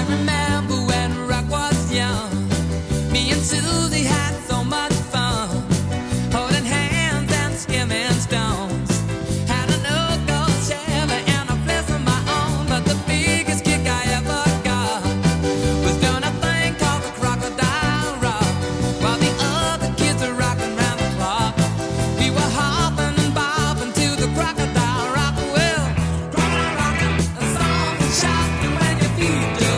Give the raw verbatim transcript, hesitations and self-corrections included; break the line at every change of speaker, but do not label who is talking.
remember when rock was young. Me and Susie had so much fun, holding hands and skimming stones. Had an old gold Chevy and a flesh of my own, but the biggest kick I ever got was doing a thing called the Crocodile Rock, while the other kids were rocking round the clock. We were hopping and bobbing to the Crocodile Rock. Well, crocodile rocking, a song that shocks you when your feet do.